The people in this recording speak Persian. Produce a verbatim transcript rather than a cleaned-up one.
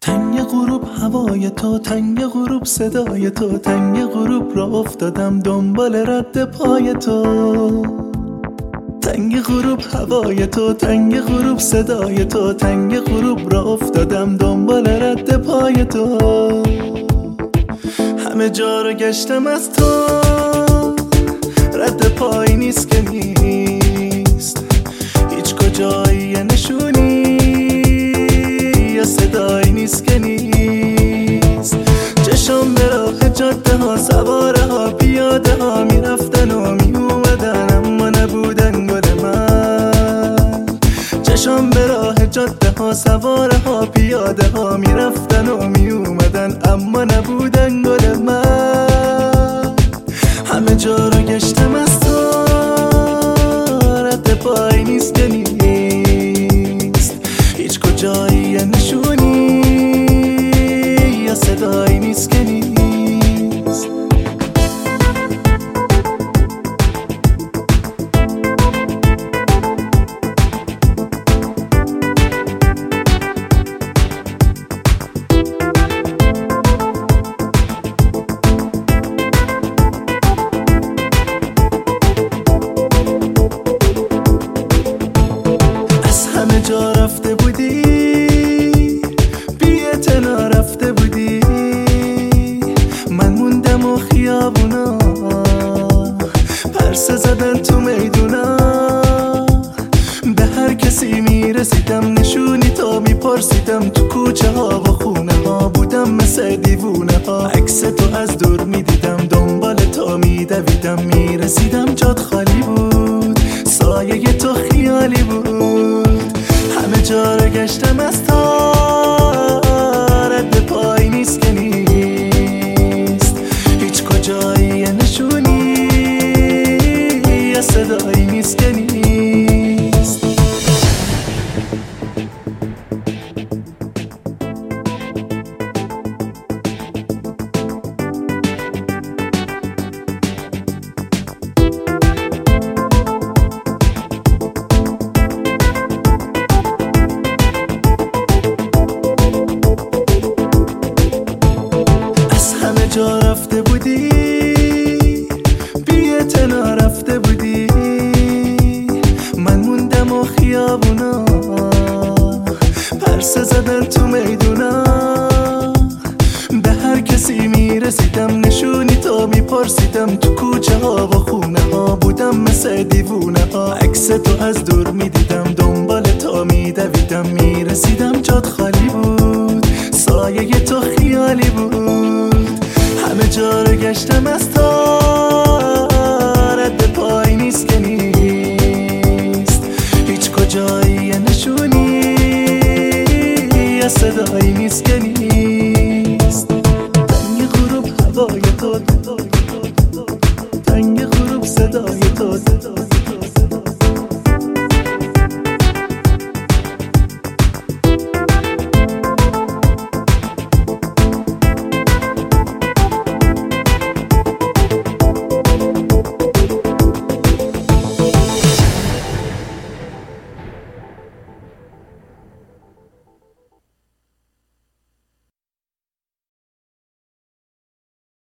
تنگ غروب هوای تو، تنگ غروب صدای تو، تنگ غروب را افتادم دنبال رد پای تو. تنگ غروب هوای تو، تنگ غروب صدای تو، تنگ غروب را افتادم دنبال رد پای تو. همه جا رو گشتم از تو، رد پایی نیست که نیست، هیچ کجایی نشونی یا صدایی نیست که نیست. چشم به راه جاده ها، سواره ها، پیاده ها میرفتن و میومدن اما نبودن گل من. چشم به راه جاده ها، سواره ها، پیاده ها میرفتن و میومدن اما نبودن گل من. همه جا رو گشتم از تو، رد پایی نیست که نیست، هیچ کجایی نشونی یا صدایی نیست که نیست. همه جا رفته بودی، بی اعتنا رفته بودی، من موندم و خیابونا پرسه زدن تو میدونا. به هر کسی میرسیدم نشونی تو میپرسیدم، تو کوچه ها و خونه ها بودم مثل دیوونه ها. عکس تو از دور میدیدم، دنبال تو میدویدم، میرسیدم جات خالی بود، سایه تو خیالی بود. همه جا رو گشتم از تو، رد پایی نیست که نیست، هیچ کجایی نشونی یا صدایی نیست که نیست. همه جا رفته بودی، بی اعتنا رفته بودی، من موندم و خیابونا پرسه زدن تو میدونا. به هر کسی میرسیدم نشونی تو میپرسیدم، تو کوچه ها و خونه ها بودم مثل دیوونه ها. عکس تو از دور میدیدم، دنبال تو میدویدم، میرسیدم جات خالی بود، سایه تو خیالی بود. همه جا رو گشتم از تو، رد پایی نیست که نیست، هیچ کجایی نشونی یا صدایی نیست که نیست.